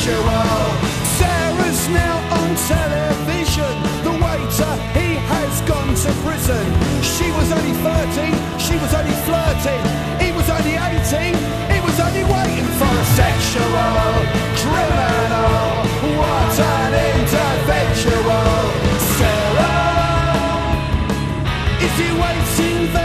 sexual. Sarah's now on television. The waiter, he has gone to prison. She was only 13, she was only flirting. He was only 18, he was only waiting for a sexual criminal. What an individual. Sarah, is he waiting there?